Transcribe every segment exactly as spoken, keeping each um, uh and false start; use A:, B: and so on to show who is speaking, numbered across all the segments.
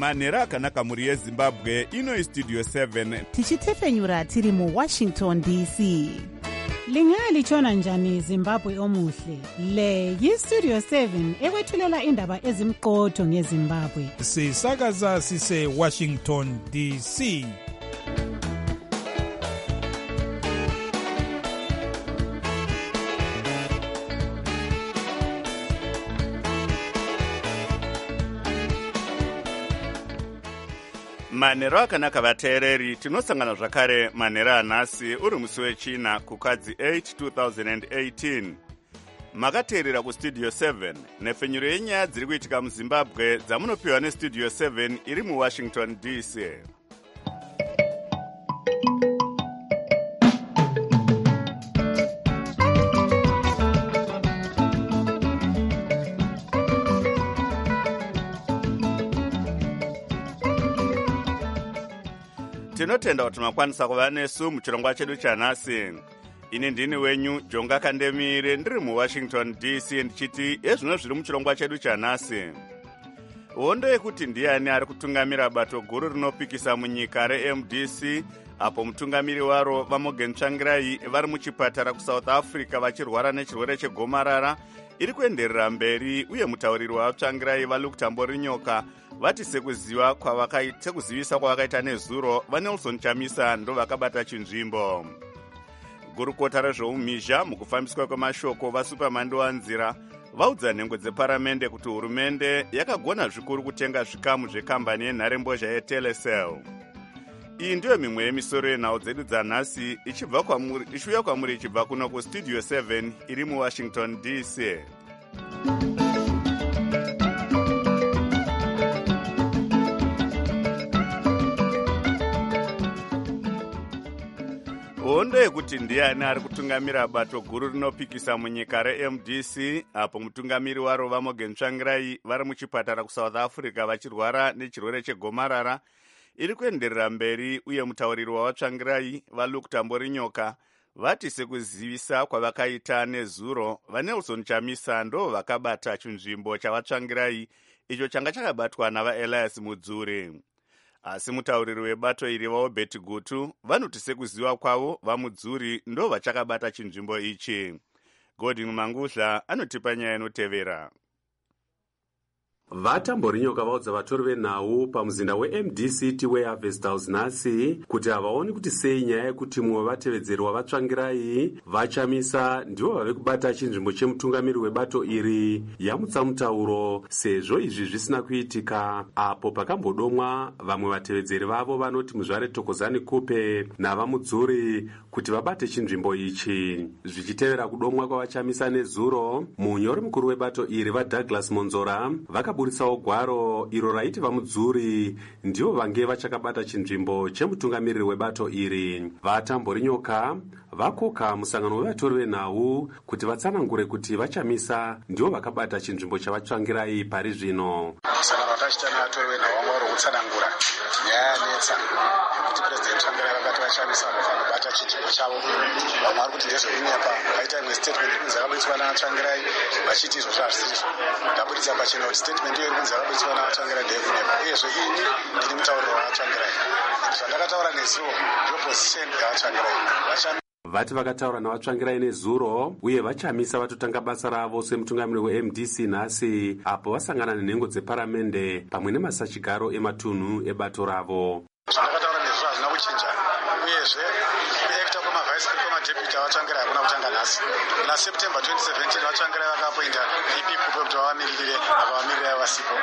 A: manhero akanaka mhuri yezimbabwe. Ino istudio seven
B: tichitefenyura tiri muwashington D C.
C: Lingalitshona njani Zimbabwe omuhle? Le yistudio seven ekwethulela indaba ezimqotho ngeZimbabwe.
D: Sisakaza sise Washington D C.
A: manhero akanaka vateereri. Tinosangana zvakare manhero anhasi uri musi wechina kukadzi eight two thousand eighteen. Makateerera kustudio seven nefenyuro yenyaya dziri kuitika muzimbabwe dzamunopiwa nestudio seven iri muwashington D C. Tinotenda kuti makwanisa kuva nesu muchirongwa chedu chanhasi. Ini ndini wenyu Jonga Kandemire ndiri muWashington D C ndichiti ezvino zviri muchirongwa chedu chanhasi. Hondo yekuti ndiani ari kutungamira bato guru rinopikisa munyika reM D C, apo mutungamiri waro Vamogen Tsvangirai vari muchipatara kuSouth Africa vachirwara nechirwere chegomarara, iri kuenderera mberi, uye mutauriri waVatsvangirai vaLuke Tamborinyoka vati sekuziva kwavakaita sekuzivisa kwavakaita nezuro vaNelson Chamisa ndo vakabata chinzvimbo. Gurukota rezvoumhizha mukufambiswa kwemashoko vaSuperman Wanzira vaudza nhengo dzeparamende kuti hurumende yakagona zvikuru kutenga zvikamu zvekambani yenharembozha yeTelecel. Iyi ndiyo mimwe yemisoro yenhau dzedu dzanhasi ichibva kwamuri ichiuya kwamuri ichibva kuno kustudio seven iri muWashington D C. Hondo yekuti ndiani ari kutungamira bato guru rinopikisa munyika reM D C, apo mutungamiri waro Vamogen Tsvangirai vari muchipatara kuSouth Africa vachirwara nechirwere chegomarara, iri kuenderera mberi, uye mutauriri waVatsvangirai vaLuke Tamborinyoka vati sekuzivisa kwavakaita nezuro vaNelson Chamisa ndo vakabata chinzvimbo chavatsvangirai icho changa chakabatwa navaElias Mudzuri. Asi mutauriri webato iri vaObert Gutu vanoti sekuziva kwavo vaMudzuri ndo vachakabata chinzvimbo ichi. Godwin Mangudla anotipa nyaya inotevera.
E: Vatamborinyoka vaudza vatori venhau pamuzinda weM D C T weHarvest House nhasi kuti havaoni kuti sei nyaya yekuti mumwe wevatevedzeri wavatsvangirai vaChamisa ndivo vave kubata chinzvimbo chemutungamiri webato iri yamutsa mutauro, sezvo izvi zvisina kuitika apo pakambodomwa vamwe vatevedzeri vavo vanoti Muzvare Thokozani Kupe navaMudzuri kuti vabate chinzvimbo ichi. Zvichitevera kudomwa kwavaChamisa nezuro, munyori mukuru webato iri vaDouglas Monzora vakaburisawo gwaro iro raiti vaMudzuri ndivo vange vachakabata chinzvimbo chemutungamiriri webato iri. Vatamborinyoka vakoka musangano wevatori venhau kuti vatsanangure kuti vaChamisa ndivo vakabata chinzvimbo chavatsvangirai pari zvino.
F: Musangano wakachita nevatori venhau vanga vari kutsanangura nyaya yanetsa kuti President Tsvangirai vakati vaChamisa vanofanira kubata chinzvimbo chavo. Vamwe vari kuti ndezvekunyapa vaita imwe statement kunzi yakaburiswa navatsvangirai vachiti izvo zvazvisizvo. Ndabudisa pachena kuti statement iyo iri kunzi yakaburiswa navatsvangirai ndeyekunyapa, uyezve ini ndiri mutauriri wavatsvangirai. Zvandakataura nezuro ndoposition yavatsvangirai.
E: Vati vakataura navatsvangirai nezuro, uye vaChamisa vatotanga basa ravo semutungamiri weM D C nhasi apo vasangana nenhengo dzeparamende pamwe nemasachigaro ematunhu ebato ravo.
F: Zvandakataura nezuro hazvina kuchinja, uyezve kuekta kwemavice kwemadeputy avatsvangirai hakuna kutanga nhasi. NaSeptember twenty seventeen vatsvangirai vakapointa V P Kupe kuti vavamirire apa vamiriri vasipo.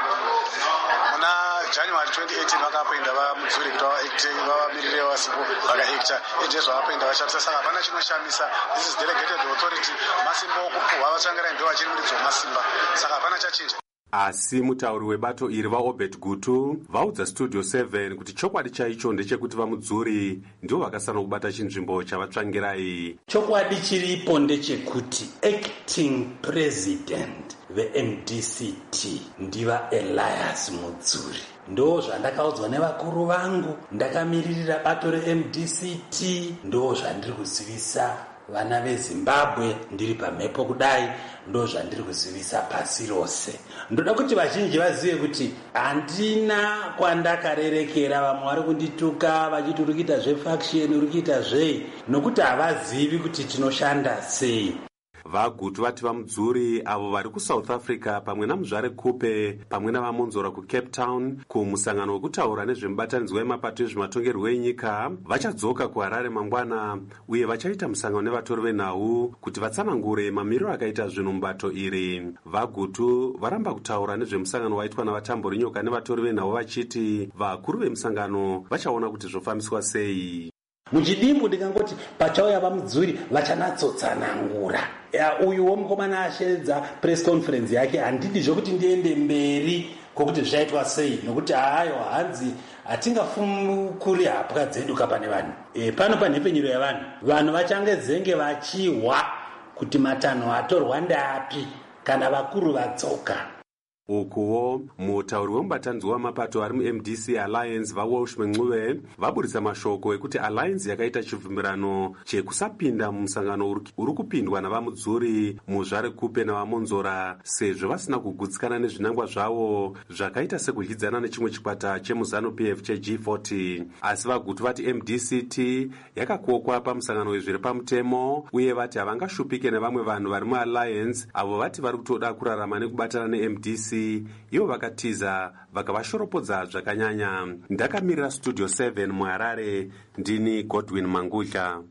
F: Muna January twenty eighteen vakapointa vaMudzuri kuti vavamirire vasipo vakaekta. Izvo zvavapointa vaChamisa, saka hapana chinoshamisa. This is delegated authority. Masimba okupuhwa vatsvangirai ndo vachiri muridzi wemasimba, saka hapana chachinja.
E: Asi mutauri webato iri vaObert Gutu vaudza studio seven kuti chokwadi chaicho ndechekuti vaMudzuri ndivo vakasana kubata chinzvimbo chavatsvangirai.
G: Chokwadi chiripo ndechekuti acting president veM D C T ndiva Elias Mudzuri. Ndo zvandakaudzwa nevakuru vangu, ndakamiririra bato reM D C T, ndo zvandiri kuzivisa vana vezimbabwe ndiri pamhepo kudai ndo zvandiri kuzivisa pasi rose. Ndoda kuti vazhinji vazive kuti handina kwandakarerekera. Vamwe vari kundituka vachiti uri kuita zvefaction, uri kuita zvei, nokuti havazivi kuti tinoshanda sei.
E: vagutu vati vamudzuri avo vari kusouth africa pamwe namuzvare kupe pamwe navamonzora kucape town kumusangano wekutaura nezvemubatanidzwa wemapato ezvematongerwo enyika vachadzoka kuharare mangwana uye vachaita musangano nevatori venhau kuti vatsanangure mamiriro akaita zvinhu mubato iri. vagutu varamba kutaura nezvemusangano waitwa navatambo renyoka nevatori venhau vachiti vakuru vemusangano vachaona kuti zvofambiswa sei.
G: Muchidimbu ndikangoti pachauya vamudzuri vachanatsotsanangura. Uyu womukomana ashedza press conference yake handidi zvokuti ndiende mberi kokuti zvichaitwa sei, nokuti hayo hanzi hatingafumukuri hapwa dzedu kapane vanhu. E, pano panhepfenyuro yavanhu vanhu vachangezenge vachihwa kuti matanho atorwa ndapi kana vakuru vatsoka.
E: ukuwo mutauri wemubatanidzwa wamapato ari mu-M D C Alliance vaWalsh Mencuve vaburitsa mashoko ekuti Alliance yakaita chibvumirano chekusapinda mumusangano uri kupindwa navamudzuri muzvare kupe navamonzora sezvo vasina kugutsikana nezvinangwa zvavo zvakaita sekudyidzana nechimwe chikwata chemuzanu P F che G forty. Asi vagutu vati M D C T yakakokwa pamusangano wezviri pamutemo uye vati havangashupike nevamwe vanhu vari muAlliance avo vati vari kutoda kurarama nekubatana ne-M D C ivo vakatiza vakavashoropodza zvakanyanya. Ndakamirira studio seven muHarare, ndini Godwin Mangudla.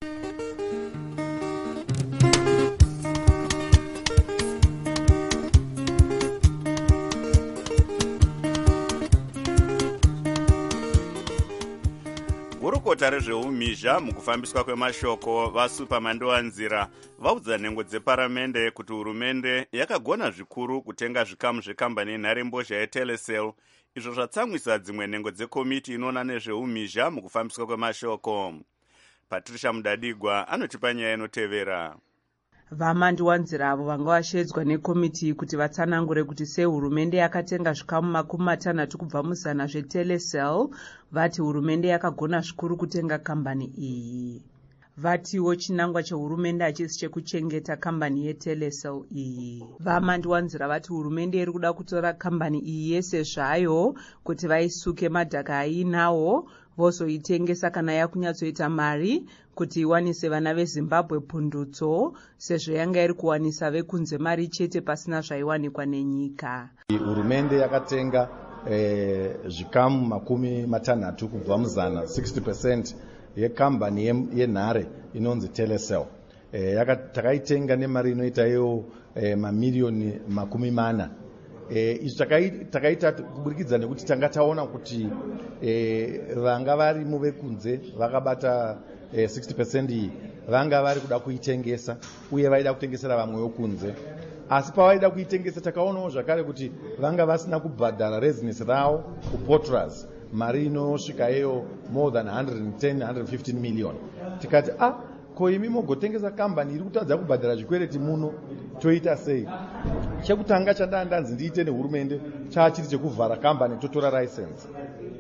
A: gurukota rezveumhizha mukufambiswa kwemashoko vasuperman wanzira vaudza nhengo dzeparamende kuti hurumende yakagona zvikuru kutenga zvikamu zvekambani yenharembozha yetelecel, izvo zvatsamwisa dzimwe nhengo dzekomiti inoona nezveumhizha mukufambiswa kwemashoko. Patricia Mudadigwa anotipa nyaya inotevera.
H: Vamandi wanzira avo vanga vashedzwa nekomiti kuti vatsanangure kuti sei hurumende yakatenga zvikamu makumi matanhatu kubva muzana zvetelecel, vati hurumende yakagona zvikuru kutenga kambani iyi. Vatiwo chinangwa chehurumende hachisi chekuchengeta kambani yetelecel iyi. Vamandi wanzira vati hurumende iri kuda kutora kambani iyi yese zvayo kuti vaisuke madhaka ainawo vozoitengesa kana yakunyatsoita mari kuti iwanise vana veZimbabwe pundutso sezvo yanga iri kuwanisa vekunze mari chete pasina zvaiwanikwa nenyika.
I: Hurumende yakatenga eh, zvikamu makumi matanhatu kubva muzana sixty percent yekambani yenhare inonzi Telecel. Eh, takaitenga nemari inoita iyo eh, mamiliyoni makumi mana. Eh, izvi takaita kuburikidza nekuti tanga taona kuti eh, vanga vari muvekunze vakabata eh, sixty percent iyi vanga vari kuda kuitengesa uye vaida kutengesera vamwe vokunze. Asi pavaida kuitengesa takaonawo zvakare kuti vanga vasina kubhadhara residence ravo kuPortras mari inosvika iyo more than one hundred ten to one hundred fifteen million. Tikati ah ko imi mogotengesa kambani iri kutadza kubhadhara zvikwereti muno toita sei? Chekutanga chandandanzi ndiite nehurumende chachiri chekuvhara kambani totora license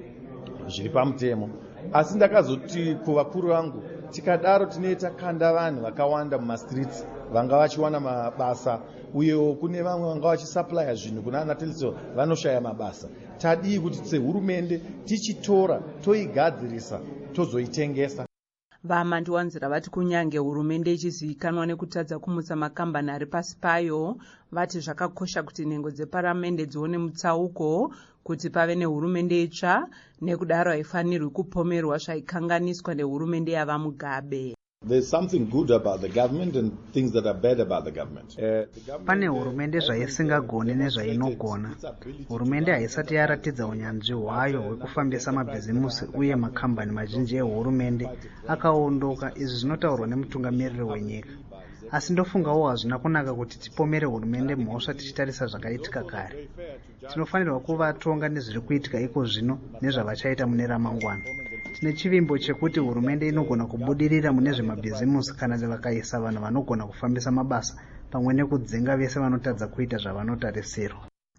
I: zviri pamutemo. Asi ndakazoti kuvakuru vangu tikadaro tinoita kanda vanhu vakawanda mumastreets vanga vachiwana mabasa uye kune vamwe vanga vachisupply zvinhu kuna ana Telecel vanoshaya mabasa. Tadii kuti sehurumende tichitora toigadzirisa tozoitengesa.
H: Vamandi wanzira vati kunyange hurumende ichizivikanwa nekutadza kumutsa makambani ari pasi payo, vati zvakakosha kuti nhengo dzeparamende dzione mutsauko kuti pave nehurumende itsva, nekudaro haifanirwi kupomerwa zvaikanganiswa nehurumende yava Mugabe.
I: There's something good about the government and things that are bad about the government. Uh,
J: Pane hurumende zvaisingagoni nezvainogona. Hurumende haisati yaratidza unyanzvi hwayo hwekufambisa mabhizimusi uye makambani mazhinji ehurumende akaondoka. Izvi zvinotaurwa nemutungamiriri wenyika. Asi ndofungawo hazvina kunaka kuti tipomere hurumende mhosva tichitarisa zvakaitika kare. Tinofanirwa kuvatonga nezviri kuitika iko zvino nezvavachaita mune ramangwana. Tine chivimbo chekuti hurumende inogona kubudirira mune zvemabhizimusi kana vakaisa vanhu vanogona kufambisa mabasa pamwe nekudzinga vese vanotadza kuita zvavanotarisirwa.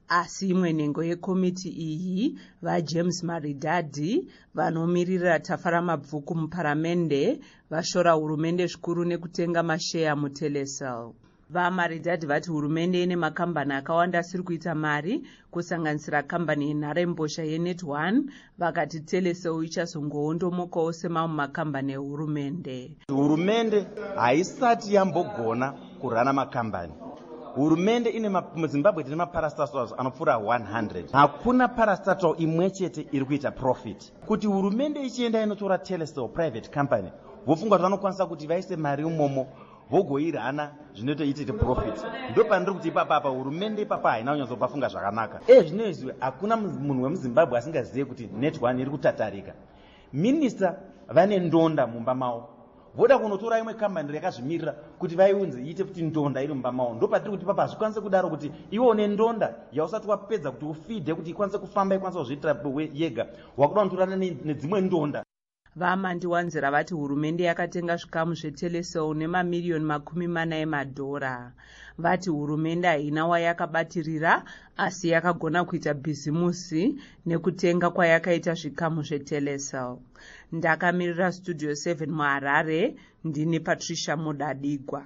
H: asi imwe nhengo yekomiti iyi vajames maridadhi vanomirira tafa ramabvuku muparamende vashora hurumende zvikuru nekutenga masheya mutelecel. vamaridadhi vati hurumende ine makambani akawanda asiri kuita mari kusanganisira kambani yenharembozha yenet one. vakati telecel ichazongoondomokawo semamwe makambani ehurumende.
K: hurumende haisati yambogona kurana makambani. hurumende ine muzimbabwe tine maparastatals anopfuura one hundred. hakuna parastatal imwe chete iri kuita profit. kuti hurumende ichienda inotora telecel private company vofunga kuti vanokwanisa kuti vaise mari umomo vogoirana zvinotoitite profit. ndo pandiri kuti ipapa apa hurumende ipapa haina kunyatsopafunga zvakanaka. e zvino izvi hakuna munhu wemuzimbabwe asingazive kuti net one iri kutatarika. minista vane ndonda mumba mavo, voda kunotora imwe kambani yakazvimirira kuti vaiunze iite kuti ndonda iri mumba mavo. ndo patiri kuti papa hazvikwanise kudaro kuti iwo une ndonda yausati wapedza kuti ufidhe kuti ikwanise kufamba ikwanise kuzviitira yega, wakuda kunotorana nedzimwe ndonda.
H: vamandiwanzira vati hurumende yakatenga zvikamu zvetelecel nemamiriyoni makumi mana emadhora. vati hurumende haina wayakabatirira asi yakagona kuita bhizimusi nekutenga kwayakaita zvikamu zvetelecel. ndakamirira studio seven muharare, ndini patricia mudadigwa.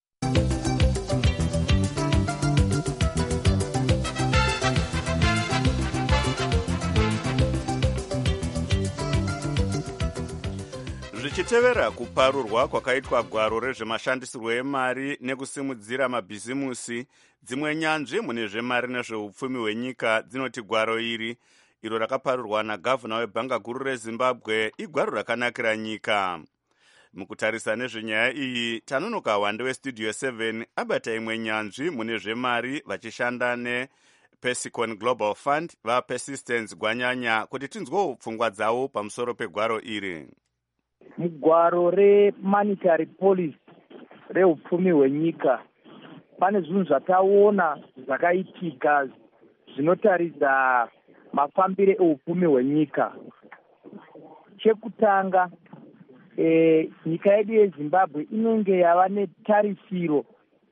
A: zvichitevera kuparurwa kwakaitwa gwaro rezvemashandisirwo emari nekusimudzira mabhizimusi, dzimwe nyanzvi mune zvemari nezveupfumi hwenyika dzinoti gwaro iri iro rakaparurwa nagavhuna webhanga guru rezimbabwe igwaro rakanakira nyika. mukutarisa nezvenyaya iyi tanonoka wande westudio seven abata imwe nyanzvi mune zvemari vachishanda nepesicon global fund vapersistence gwanyanya kuti tinzwewo pfungwa dzavo pamusoro pegwaro iri.
L: mugwaro remonetary policy reupfumi hwenyika pane zvinhu zvataona zvakaitika zvinotaridza mafambire eupfumi hwenyika. chekutanga e, nyika yedu yezimbabwe inenge yava netarisiro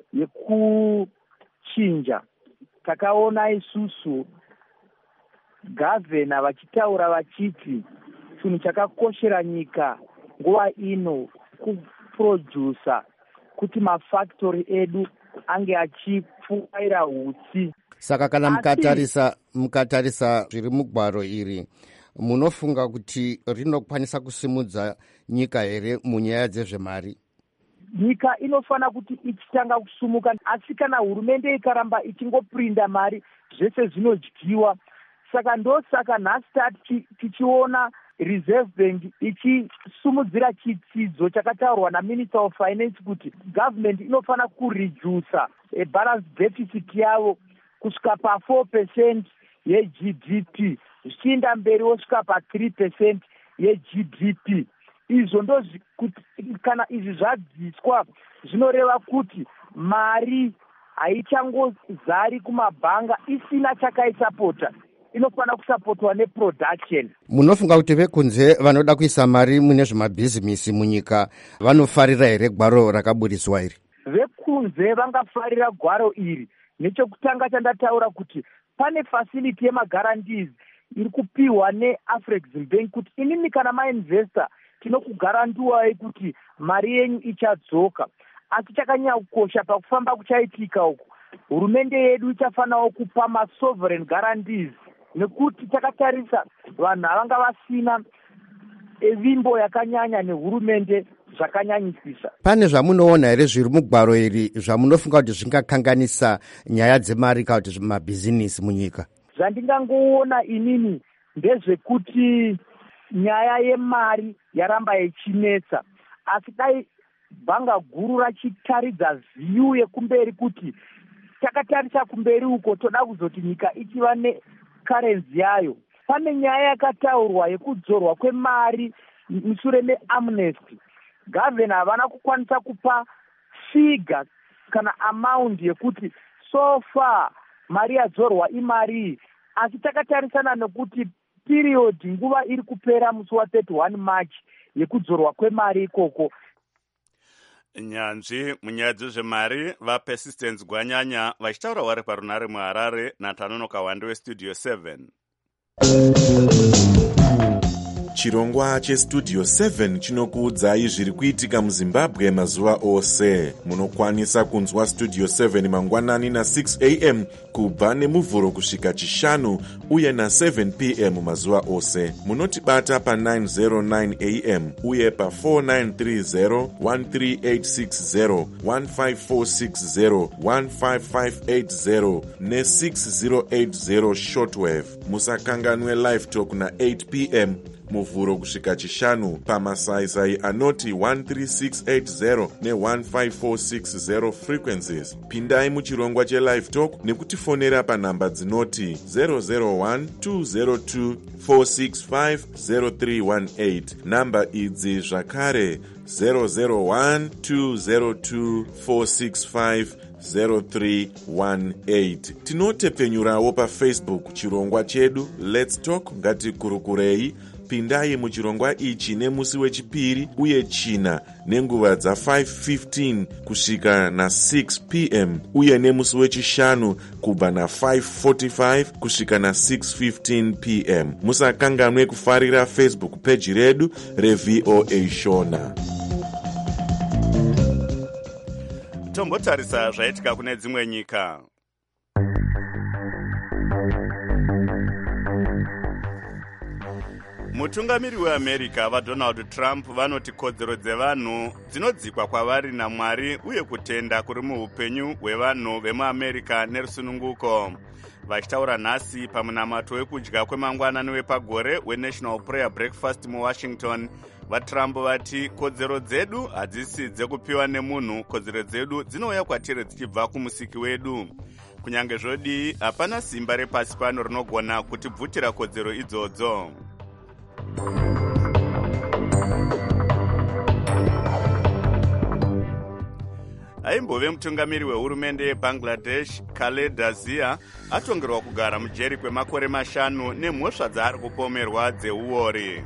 L: yekuchinja. takaona isusu gavhena vachitaura vachiti chinhu chakakoshera nyika nguva ino kuprodusa kuti mafactory edu ange achipfuwaira hutsi.
M: saka kana mukatarisa mukatarisa zviri mugwaro iri munofunga kuti rinokwanisa kusimudza nyika here munyaya dzezvemari?
L: nyika inofanira kuti ichitanga kusumuka, asi kana hurumende ikaramba ichingoprinda mari zvese zvinodyiwa. saka ndosaka nhasi tati tichiona reserve bank ichisumudzira chitsidzo chakataurwa naminister of finance kuti government inofanira kuredusa a balance deficit yavo kusvika pa four percent ye-G D P zvichienda mberi wosvika pa three percent ye-G D P. izvo ndo kana izvi zvadziswa zvinoreva kuti mari haichangozari kumabhanga isina chakaisapota, inofanira kusapotwa neproduction.
M: munofunga kuti vekunze vanoda kuisa mari mune zvemabhizimisi munyika vanofarira here gwaro rakaburiswa iri?
L: vekunze vangafarira gwaro iri. nechekutanga chandataura kuti pane facility yemagarantees iri kupiwa neAfrexim Bank kuti inini kana mainvesta tinokugarantuwai kuti mari yenyu ichadzoka. asi chakanyakukosha pakufamba kuchaitika uku, hurumende yedu ichafanirawo kupa masovereign guarantees, nekuti takatarisa vanhu havanga vasina evimbo yakanyanya nehurumende zvakanyanyisisa.
M: pane zvamunoona here zviri mugwaro iri zvamunofunga kuti zvingakanganisa nyaya dzemari kana kuti mabhizinisi munyika?
L: zvandingangoona inini ndezvekuti nyaya yemari yaramba yechinetsa, asi dai bhanga guru rachitaridza view yekumberi kuti takatarisa kumberi uko toda kuzoti nyika ichiva nekarenzi yayo. pane nyaya yakataurwa yekudzorwa kwemari mushure meamnesty. gavhena havana kukwanisa kupa figa kana amount yekuti so far mari yadzorwa imari, asi takatarisana nekuti period nguva iri kupera musi wa thirty-one March yekudzorwa kwemari ikoko.
A: nyanzvi munyaya dzezvemari vapersistence gwanyanya vachitaura vari parunare muharare natanonoka wande westudio seven.
N: chirongwa chestudio seven chinokuudzai zviri kuitika muzimbabwe mazuva ose. Munokwanisa kunzwa studio seven mangwanani na6 a m kubva nemuvhuro kusvika chishanu uye na7 p m mazuva ose. Munotibata pa9 oh nine a m uye pa four nine three zero one three eight six zero one five four six zero one five five eight zero ne-six zero eight zero shortwave. Musakanganwe live talk na8 p m muvhuro kusvika chishanu pamasaisai anoti one three six eight zero ne one five four six zero frequencies. Pindai muchirongwa chelive talk nekutifonera panhamba dzinoti zero zero one two zero two four six five zero three one eight. Namba idzi zvakare zero zero one two zero two four six five zero three one eight. Tinotepfenyurawo pafacebook chirongwa chedu Let's Talk ngatikurukurei. Pindai muchirongwa ichi nemusi wechipiri uye china nenguva dza5 fifteen kusvika na6 p m uye nemusi wechishanu kubva na5 forty-five kusvika na6 fifteen p m. Musakanganwe kufarira Facebook page redu reV O A Shona.
A: Tombotarisa zvaitika kune dzimwe nyika. Mutungamiri weAmerica vaDonald Trump vanoti kodzero dzevanhu dzinodzikwa kwavari naMwari uye kutenda kuri muupenyu hwevanhu vemuAmerica nerusununguko. Vachitaura nhasi pamunamato wekudya kwemangwanani wepagore weNational Prayer Breakfast muWashington, vaTrump vati kodzero dzedu hadzisi dzekupiwa nemunhu, kodzero dzedu dzinouya kwatiri dzichibva kumusiki wedu. Kunyange zvodii, hapana simba repasi pano rinogona kutibvutira kodzero idzodzo. Aimbove mutungamiri wehurumende yeBangladesh Khaleda Zia atongerwa kugara mujeri kwemakore mashanu nemhosva dzaari kupomerwa dzeuori.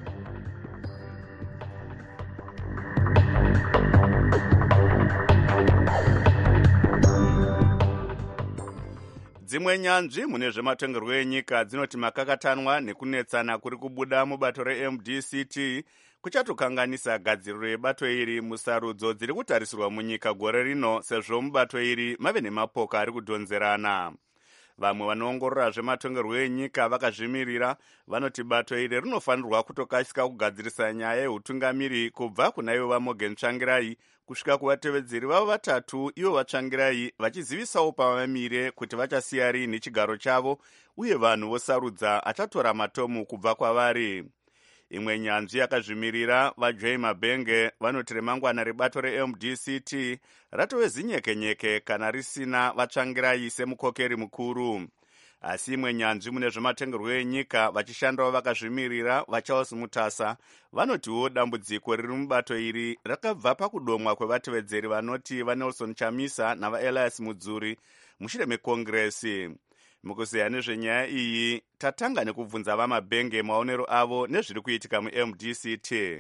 A: Dzimwe nyanzvi mune zvematongerwo enyika dzinoti makakatanwa nekunetsana kuri kubuda mubato reM D C T kuchatokanganisa gadziriro yebato iri musarudzo dziri kutarisirwa munyika gore rino, sezvo mubato iri mave nemapoka ari kudhonzerana. Vamwe vanoongorora zvematongerwo enyika vakazvimirira vanoti bato iri rinofanirwa kutokasika kugadzirisa nyaya yeutungamiri kubva kuna ivo vaMorgan Tsvangirai kusvika kuvatevedzeri vavo vatatu ivo vatsvangirai, vachizivisawo pavamire kuti vachasiya rini chigaro chavo uye vanhu vosarudza achatora matomu kubva kwavari. Imwe nyanzvi yakazvimirira vaJoy Mabenge vanoti remangwana rebato reM D C T ratove zinyekenyeke kana risina vatsvangirai semukokeri mukuru. Asi imwe nyanzvi mune zvematongerwo enyika vachishandawo vakazvimirira vaCharles Mutasa vanotiwo dambudziko riri mubato iri rakabva pakudomwa kwevatevedzeri vanoti vaNelson Chamisa navaElias Mudzuri mushure mekongresi. Mukuzeya nezvenyaya iyi tatanga nekubvunza vaMabenge maonero avo nezviri kuitika muM D C T.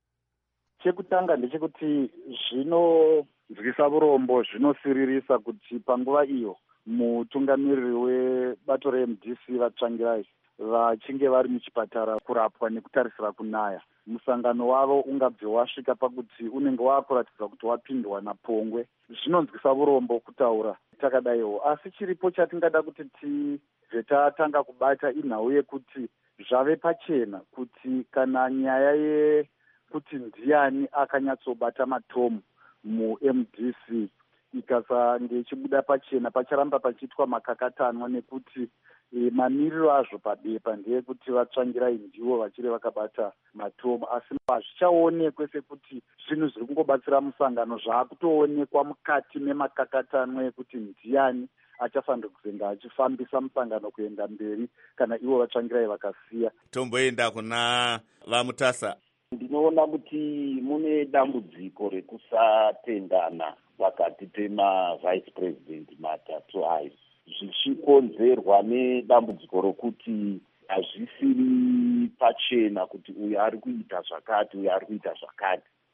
O: Chekutanga ndechekuti zvinonzwisa urombo, zvinosiririsa kuti panguva iyo mutungamiriri webato reM D C vatsvangirai vachinge vari muchipatara kurapwa nekutarisira kunaya, musangano wavo ungabve wasvika pakuti unenge waakuratidza kuti wapindwa napongwe. Zvinonzwisa urombo kutaura takadaiwo, asi chiripo chatingada kuti tibve tatanga kubata inhau yekuti zvave pachena kuti kana nyaya yekuti ndiani akanyatsobata matomu muM D C ikasange ichibuda pachena, pacharamba pachiitwa makakatanwa nekuti e, mamiriro azvo pabepa ndeyekuti vatsvangirai ndivo vachiri vakabata matomu, asi hazvichaonekwe sekuti zvinhu zviri kungobatsira musangano, zvaakutoonekwa mukati memakakatanwa ekuti ndiani achafanira kuzenga achifambisa musangano kuenda mberi kana ivo vatsvangirai vakasiya.
A: Tomboenda kuna vaMutasa.
P: Ndinoona kuti mune dambudziko rekusatendana pakati pemavice president matatu ayo, zvichikonzerwa nedambudziko rokuti hazvisiri pachena kuti uyu ari kuita zvakati uyu ari kuita zvakati.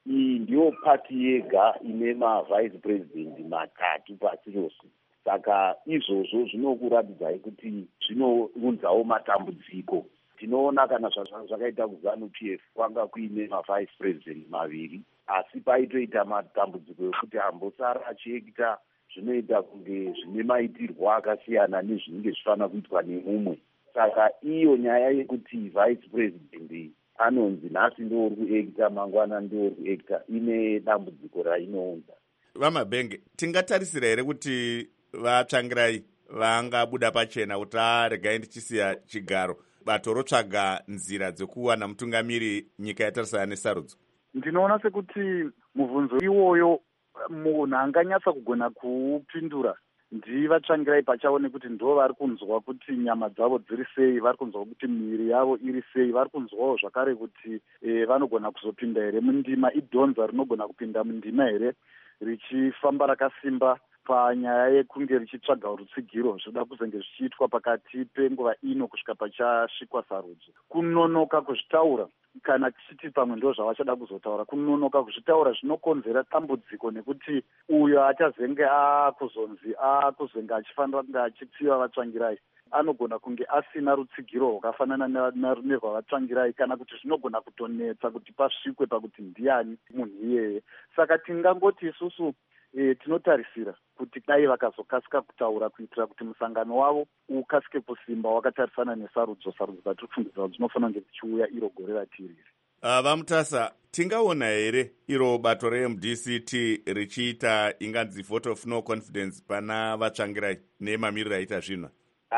P: iyi ndiyo pati yega ine mavhaisi purezidendi matatu pasi rose. Saka izvozvo zvinokuratidzai kuti zvinounzawo matambudziko. Tinoona kana zvakaita kuzanu P F kwanga kuine mavhaisi purezidendi maviri, asi paitoita matambudziko ekuti ambosara achiekita zvinoita kunge zvine maitirwo akasiyana nezvinenge zvifanira kuitwa nemumwe. Saka iyo nyaya yekuti vhaisi purezidendi anonzi nhasi ndouri kuekita mangwana ndouri kuekita ine dambudziko rainounza.
A: VaMabhenge, tingatarisira here kuti vatsvangirai vangabuda pachena kuti regai ndichisiya chigaro bato rotsvaga nzira dzekuwana mutungamiri nyika yatarisana nesarudzo?
O: Ndinoona sekuti mubvunzo iwoyo munhu anganyatsa kugona kuupindura ndivatsvangirai pachavo, nekuti ndo vari kunzwa kuti nyama dzavo dziri sei, vari kunzwa kuti miviri yavo iri sei, vari kunzwawo zvakare kuti e, vanogona kuzopinda here mundima, idhonza rinogona kupinda mundima here richifamba rakasimba panyaya yekunge richitsvaga rutsigiro zvoda kuzenge zvichiitwa pakati penguva ino kusvika pachasvikwa sarudzo. Kunonoka kuzvitaura, kana tichiti pamwe ndo zvavachada kuzotaura, kunonoka kuzvitaura zvinokonzera dambudziko, nekuti uyo achazenge akuzonzi akuzenge achifanira kunge achitsiva vatsvangirai anogona kunge asina rutsigiro rwakafanana nerwavatsvangirai, kana kuti zvinogona kutonetsa kuti pasvikwe pakuti ndiani munhu iyeye. Saka tingangoti isusu E, tinotarisira kuti dai vakazokasika kutaura kuitira kuti musangano wavo ukasike kusimba wakatarisana nesarudzo sarudzo dzatiri kufungidzira dzinofanira kunge dzichiuya iro gore ratiriri.
A: Uh, vamutasa, tingaona here iro bato re-M D C T richiita inganzi vote of no confidence pana vatsvangirai nemamiriro aita zvino?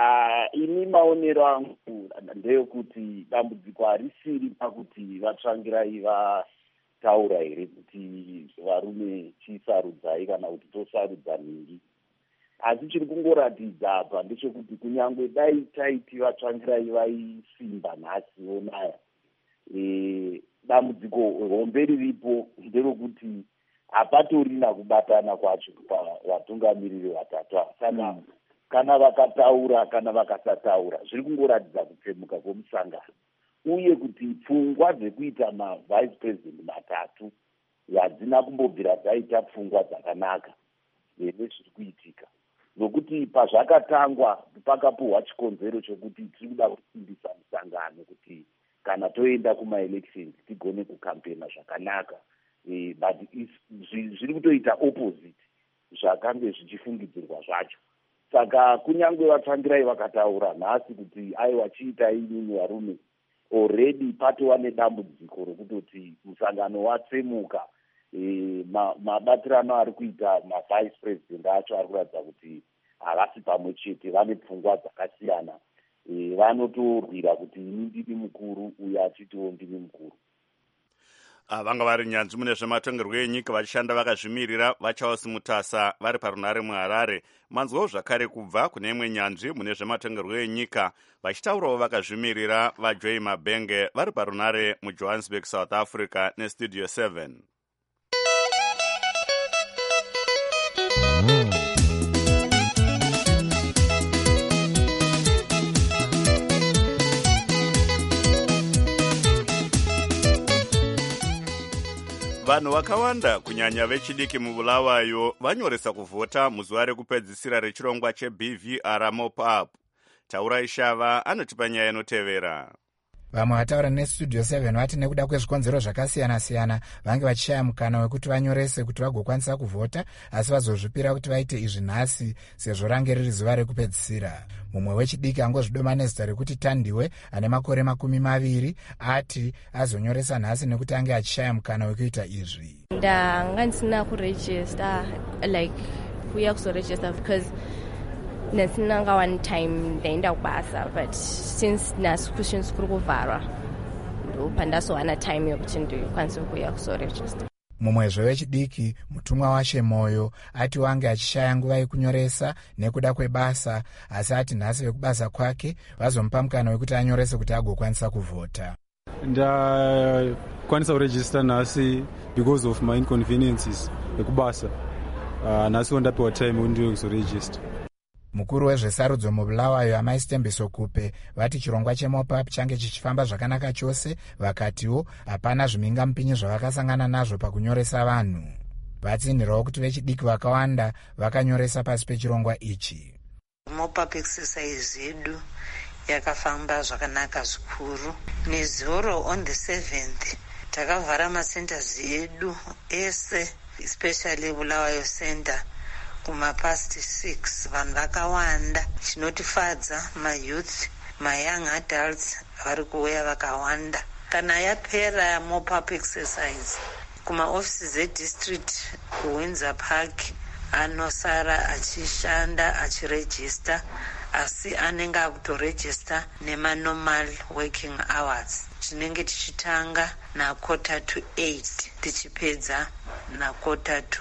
P: Uh, ini maonero angu ndeyekuti dambudziko harisiri pakuti vatsvangirai va taura here kuti varume chisarudzai kana kuti tosarudza ningi, asi chiri kungoratidza apa ndechekuti kunyangwe dai taiti vatsvangirai vaisimba nhasi onaya, e, dambudziko hombe riripo nderokuti hapatorina kubatana kwacho pavatungamiriri vatatu. Saka mm. kana vakataura kana vakasataura zviri kungoratidza kutsemuka kwomusangano, uye kuti pfungwa dzekuita mavhaisi purezidendi matatu hadzina kumbobvira dzaita pfungwa dzakanaka nezviri kuitika, nokuti pazvakatangwa pakapuhwa chikonzero chokuti tiri kuda kusimbisa musangano kuti kana toenda kumaelections tigone kukampena zvakanaka, e, but zviri kutoita opposite zvakange zvichifungidzirwa zvacho. Saka kunyange vatsvangirai vakataura nhasi kuti aiwa chiitai inini varume, already patova nedambudziko rokutoti musangano watsemuka. E, mabatirano ma ari kuita mavhaisi purezidendi acho ari kuratidza kuti havasi pamwe chete, vane pfungwa dzakasiyana. E, vanotorwira kuti ini ndini mukuru uye achitiwo ndini mukuru.
A: Vanga vari nyanzvi mune zvematongerwo enyika vachishanda vakazvimirira vachaosimutasa vari parunare muHarare. Manzwawo zvakare kubva kune imwe nyanzvi mune zvematongerwo enyika vachitaurawo vakazvimirira vaJoy Mabhenge vari parunare muJohannesburg, South Africa nestudio seven. Vanhu vakawanda kunyanya vechidiki mubulawayo vanyoresa kuvhota muzuva rekupedzisira rechirongwa cheB V R Mop-up. Taurai Shava anotipa nyaya inotevera.
Q: Vamwe vataura nestudio seven vati nekuda kwezvikonzero zvakasiyana-siyana vange vachishaya mukana wekuti vanyorese kuti vagokwanisa kuvhota, asi vazozvipira kuti vaite izvi nhasi sezvo range riri zuva rekupedzisira. Mumwe wechidiki angozvidoma nezita rekuti Tandiwe ane makore makumi maviri ati azonyoresa nhasi nekuti ange achishaya mukana wekuita izvi.
R: Ndanga ndisina kuregister, like kuya kuzoregister because nesinanga one time ndaenda kubasa, but since nasikushins kuri kuvharwa ndopandazowana time yokuti ndikwanise kuya kuzoregister.
Q: Mumwezve wechidiki mutumwa washe Moyo ati wange achishaya nguva yekunyoresa nekuda kwebasa, asi ati nhasi vekubasa kwake vazomupa mukana wekuti anyorese kuti agokwanisa kuvhota.
S: Ndakwanisa kuregister nhasi because of my inconveniences ekubasa. Uh, nhasi ndapiwa time ndiyo kuzoregister.
Q: mukuru wezvesarudzo mubulawayo amai Stembiso Kupe vati chirongwa chemopap change chichifamba zvakanaka chose, vakatiwo hapana zvimhingamupinyi zvavakasangana nazvo pakunyoresa vanhu. Vatsinhirawo kuti vechidiki vakawanda vakanyoresa pasi pechirongwa ichi.
T: Mopap exercise yedu yakafamba zvakanaka zvikuru. Nezuro on the seventh takavhara macenters edu ese, especially Bulawayo Center kuma past six. Vanhu vakawanda, chinotifadza mayouth, mayoung adults vari kuuya vakawanda. Kana yapera mopap exercise kuma offices edistrict kuWindsor Park anosara achishanda achiregister, asi anenge akutoregister nema-normal working hours. Tinenge tichitanga na quarter to eight tichipedza na quarter to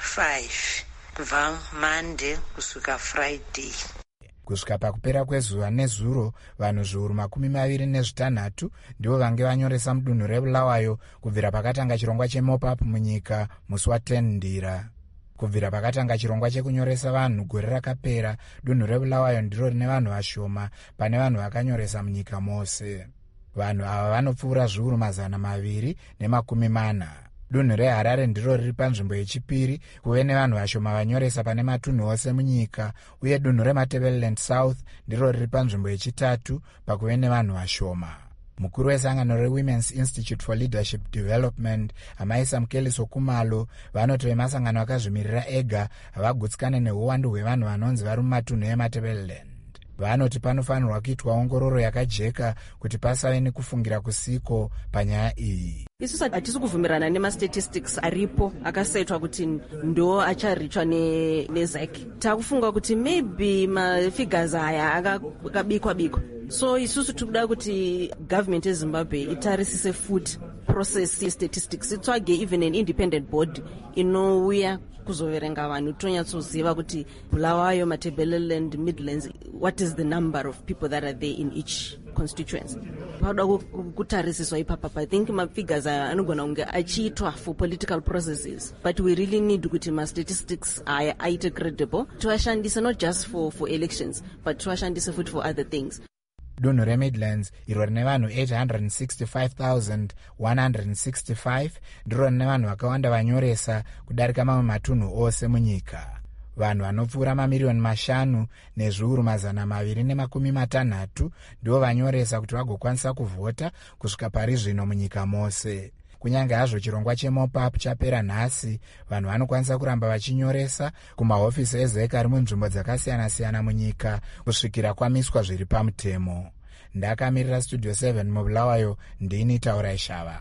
T: five kubva Monday kusvika Friday.
Q: Kusvika pakupera kwezuva nezuro, vanhu zviuru makumi maviri nezvitanhatu ndivo vange vanyoresa mudunhu reBulawayo kubvira pakatanga chirongwa chemopap munyika musi wa10 Ndira. Kubvira pakatanga chirongwa chekunyoresa vanhu gore rakapera, dunhu reBulawayo ndiro rine vanhu vashoma pane vanhu vakanyoresa munyika mose. Vanhu ava vanopfuura zviuru mazana maviri nemakumi mana. Dunhu reHarare ndiro riri panzvimbo yechipiri kuve nevanhu vashoma vanyoresa pane matunhu ose munyika, uye dunhu reMatabeleland South ndiro riri panzvimbo yechitatu pakuve nevanhu vashoma. Mukuru wesangano reWomen's Institute for Leadership Development amai Samkeliso Kumalo vanoti vemasangano akazvimirira ega havagutsikane neuwandu hwevanhu vanonzi vari mumatunhu eMatabeleland. Vanoti panofanirwa kuitwa ongororo yakajeka kuti pasave nekufungira kusiko panyaya iyi.
U: Isusu hatisi kuvhumirana nemastatistics aripo akasetwa kuti ndo acharichwa neZ A C. Takufunga kuti maybe mafigures aya akabikwa bikwa. So isusu tikuda kuti government yeZimbabwe itarisise futi process statistics, itsvage even an independent board inouya kuzoverenga vanhu tonyatsoziva kuti Bulawayo, Matabeleland, Midlands, what is the number of people that are there in each constituency. Pauda kutarisiswa ipapa. I think mafigures aya anogona kunge achiitwa for political processes, but we really need kuti ma statistics aya aite credible, tuashandise not just for for elections but tuashandise futi for other things.
Q: Dunhu reMidlands iro rine vanhu eight hundred sixty-five thousand one hundred sixty-five ndiro rine vanhu vakawanda vanyoresa kudarika mamwe matunhu ose munyika. Vanhu vanopfuura mamiriyoni mashanu nezviuru mazana maviri nemakumi matanhatu ndivo vanyoresa kuti vagokwanisa kuvhota kusvika pari zvino munyika mose. Kunyange hazvo chirongwa chemopap chapera nhasi, vanhu vanokwanisa kuramba vachinyoresa kumahofisi eZ A C ari munzvimbo dzakasiyana-siyana munyika kusvikira kwamiswa zviri pamutemo. Ndakamirira Studio seven muBulawayo, ndini Taurai Shava.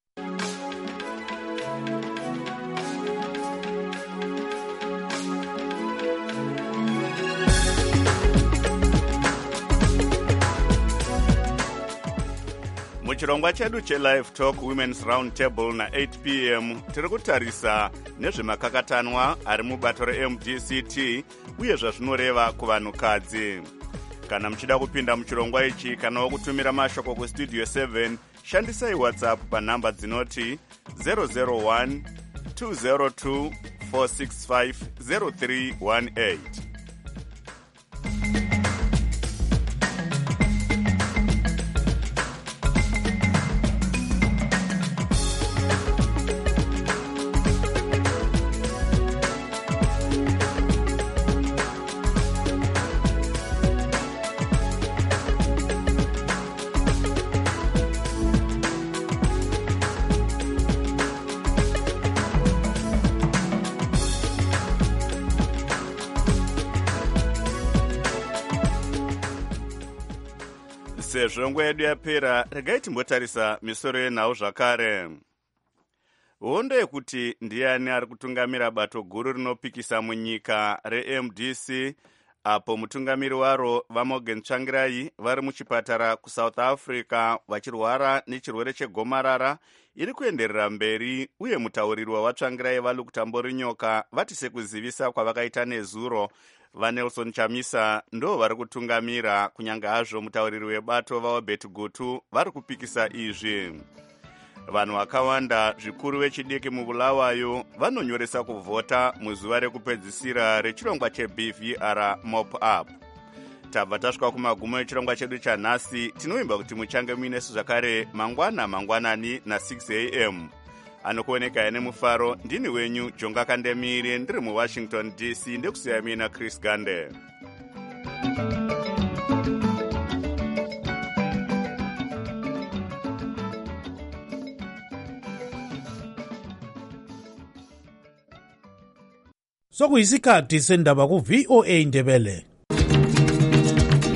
A: Muchirongwa chedu chelive talk women's round table na eight p m tiri kutarisa nezvemakakatanwa ari mubato reM D C T uye zvazvinoreva kuvanhukadzi. Kana muchida kupinda muchirongwa ichi kana kutumira mashoko kustudio seven, shandisai WhatsApp panhamba dzinoti zero zero one two zero two four six five zero three one eight. Sezvo nguva yedu yapera, regai timbotarisa misoro yenhau zvakare. Hondo yekuti ndiani ari kutungamira bato guru rinopikisa munyika reM D C, apo mutungamiri waro vaMorgan Tsvangirai vari muchipatara kuSouth Africa vachirwara nechirwere chegomarara, iri kuenderera mberi, uye mutauriri waVatsvangirai vaLukuta Mborinyoka vati sekuzivisa kwavakaita nezuro, vaNelson Chamisa ndo vari kutungamira, kunyange hazvo mutauriri webato vaObert Gutu vari kupikisa izvi. vanhu vakawanda zvikuru vechidiki mubulawayo vanonyoresa kuvhota muzuva rekupedzisira rechirongwa cheB V R mop up. Tabva tasvika kumagumo echirongwa chedu chanhasi. Tinovimba kuti muchange muinesu zvakare mangwana mangwanani na-six a m anokuoneka nemufaro. Ndini wenyu Jonga Kandemire, ndiri muWashington D C. Ndekusiya mina Chris Gande.
D: sokuyisikhathi sendaba ku-V O A Ndebele.